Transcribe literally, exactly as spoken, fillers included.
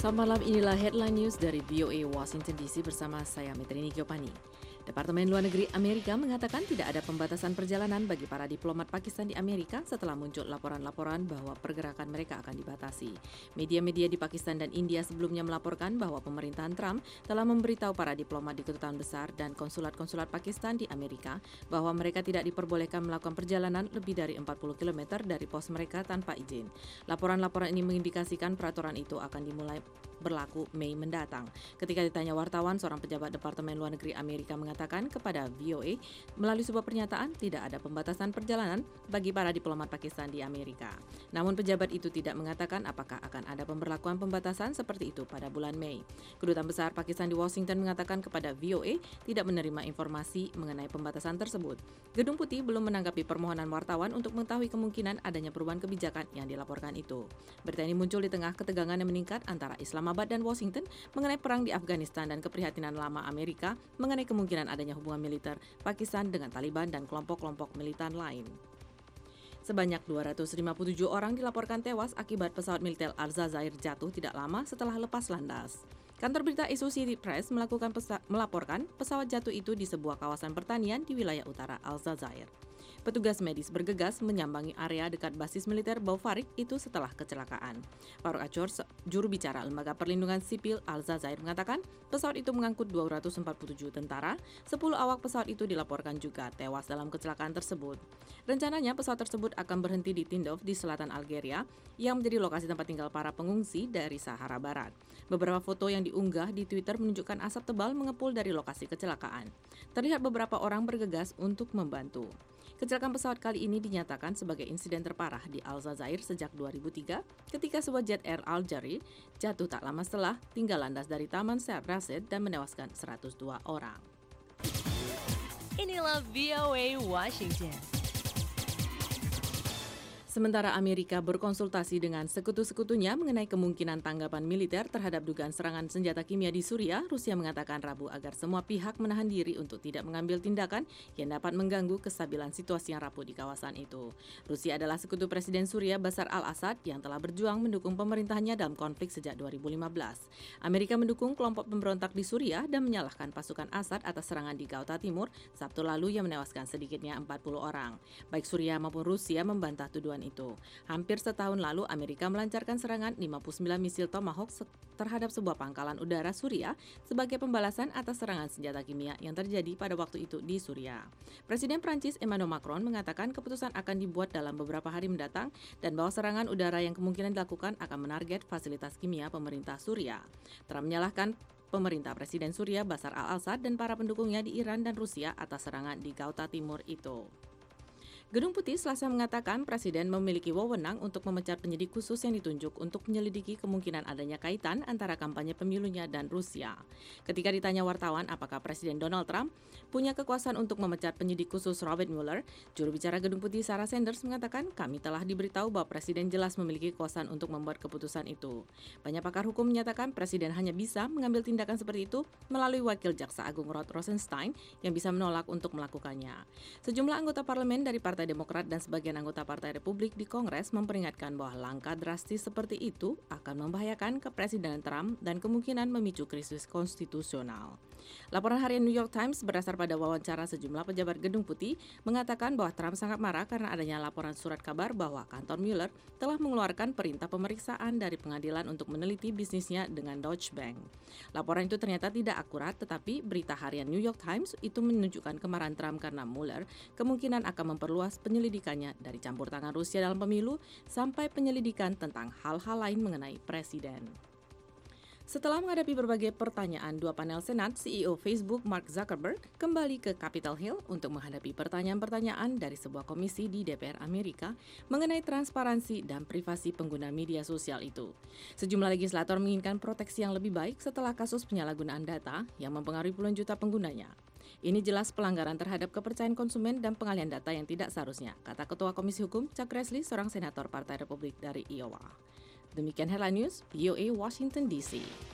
Selamat malam, inilah headline news dari V O A Washington D C bersama saya Metrini Giopani. Departemen Luar Negeri Amerika mengatakan tidak ada pembatasan perjalanan bagi para diplomat Pakistan di Amerika setelah muncul laporan-laporan bahwa pergerakan mereka akan dibatasi. Media-media di Pakistan dan India sebelumnya melaporkan bahwa pemerintahan Trump telah memberitahu para diplomat di kedutaan besar dan konsulat-konsulat Pakistan di Amerika bahwa mereka tidak diperbolehkan melakukan perjalanan lebih dari empat puluh kilometer dari pos mereka tanpa izin. Laporan-laporan ini mengindikasikan peraturan itu akan dimulai berlaku Mei mendatang. Ketika ditanya wartawan, seorang pejabat Departemen Luar Negeri Amerika mengatakan kepada V O A melalui sebuah pernyataan tidak ada pembatasan perjalanan bagi para diplomat Pakistan di Amerika. Namun pejabat itu tidak mengatakan apakah akan ada pemberlakuan pembatasan seperti itu pada bulan Mei. Kedutaan besar Pakistan di Washington mengatakan kepada V O A tidak menerima informasi mengenai pembatasan tersebut. Gedung Putih belum menanggapi permohonan wartawan untuk mengetahui kemungkinan adanya perubahan kebijakan yang dilaporkan itu. Berita ini muncul di tengah ketegangan yang meningkat antara Islamabad dan Washington mengenai perang di Afghanistan dan keprihatinan lama Amerika mengenai kemungkinan adanya hubungan militer Pakistan dengan Taliban dan kelompok-kelompok militan lain. Sebanyak dua ratus lima puluh tujuh orang dilaporkan tewas akibat pesawat militer Al-Jazair jatuh tidak lama setelah lepas landas. Kantor berita Associated Press melakukan pesa- melaporkan pesawat jatuh itu di sebuah kawasan pertanian di wilayah utara Al-Jazair. Petugas medis bergegas menyambangi area dekat basis militer Baufarik itu setelah kecelakaan. Faruk Achor, juru bicara Lembaga Perlindungan Sipil Al-Jazair mengatakan pesawat itu mengangkut dua ratus empat puluh tujuh tentara, sepuluh awak pesawat itu dilaporkan juga tewas dalam kecelakaan tersebut. Rencananya pesawat tersebut akan berhenti di Tindouf di selatan Algeria yang menjadi lokasi tempat tinggal para pengungsi dari Sahara Barat. Beberapa foto yang diunggah di Twitter menunjukkan asap tebal mengepul dari lokasi kecelakaan. Terlihat beberapa orang bergegas untuk membantu. Kecelakaan pesawat kali ini dinyatakan sebagai insiden terparah di Al-Jazair sejak dua ribu tiga ketika sebuah jet Air Algeria jatuh tak lama setelah tinggal landas dari Taman Sheikh Rashid dan menewaskan seratus dua orang. Inilah V O A Washington. Sementara Amerika berkonsultasi dengan sekutu-sekutunya mengenai kemungkinan tanggapan militer terhadap dugaan serangan senjata kimia di Suriah, Rusia mengatakan Rabu agar semua pihak menahan diri untuk tidak mengambil tindakan yang dapat mengganggu kestabilan situasi yang rapuh di kawasan itu. Rusia adalah sekutu Presiden Suriah Bashar al-Assad yang telah berjuang mendukung pemerintahannya dalam konflik sejak dua ribu lima belas. Amerika mendukung kelompok pemberontak di Suriah dan menyalahkan pasukan Assad atas serangan di Ghouta Timur Sabtu lalu yang menewaskan sedikitnya empat puluh orang. Baik Suriah maupun Rusia membantah tuduhan itu. Hampir setahun lalu Amerika melancarkan serangan lima puluh sembilan misil Tomahawk terhadap sebuah pangkalan udara Suriah sebagai pembalasan atas serangan senjata kimia yang terjadi pada waktu itu di Suriah. Presiden Prancis Emmanuel Macron mengatakan keputusan akan dibuat dalam beberapa hari mendatang dan bahwa serangan udara yang kemungkinan dilakukan akan menarget fasilitas kimia pemerintah Suriah. Trump menyalahkan pemerintah Presiden Suriah Bashar al-Assad dan para pendukungnya di Iran dan Rusia atas serangan di Ghouta Timur itu. Gedung Putih Selasa mengatakan Presiden memiliki wewenang untuk memecat penyidik khusus yang ditunjuk untuk menyelidiki kemungkinan adanya kaitan antara kampanye pemilunya dan Rusia. Ketika ditanya wartawan apakah Presiden Donald Trump punya kekuasaan untuk memecat penyidik khusus Robert Mueller, juru bicara Gedung Putih Sarah Sanders mengatakan kami telah diberitahu bahwa Presiden jelas memiliki kekuasaan untuk membuat keputusan itu. Banyak pakar hukum menyatakan Presiden hanya bisa mengambil tindakan seperti itu melalui Wakil Jaksa Agung Rod Rosenstein yang bisa menolak untuk melakukannya. Sejumlah anggota parlemen dari Partai Demokrat dan sebagian anggota Partai Republik di Kongres memperingatkan bahwa langkah drastis seperti itu akan membahayakan kepresidenan Trump dan kemungkinan memicu krisis konstitusional. Laporan harian New York Times berdasar pada wawancara sejumlah pejabat Gedung Putih mengatakan bahwa Trump sangat marah karena adanya laporan surat kabar bahwa kantor Mueller telah mengeluarkan perintah pemeriksaan dari pengadilan untuk meneliti bisnisnya dengan Deutsche Bank. Laporan itu ternyata tidak akurat, tetapi berita harian New York Times itu menunjukkan kemarahan Trump karena Mueller kemungkinan akan memperluas penyelidikannya dari campur tangan Rusia dalam pemilu sampai penyelidikan tentang hal-hal lain mengenai presiden. Setelah menghadapi berbagai pertanyaan, dua panel Senat, C E O Facebook Mark Zuckerberg kembali ke Capitol Hill untuk menghadapi pertanyaan-pertanyaan dari sebuah komisi di D P R Amerika mengenai transparansi dan privasi pengguna media sosial itu. Sejumlah legislator menginginkan proteksi yang lebih baik setelah kasus penyalahgunaan data yang mempengaruhi puluhan juta penggunanya. Ini jelas pelanggaran terhadap kepercayaan konsumen dan pengalihan data yang tidak seharusnya, kata Ketua Komisi Hukum Chuck Grassley, seorang senator Partai Republik dari Iowa. Demikian headline news, V O A Washington D C.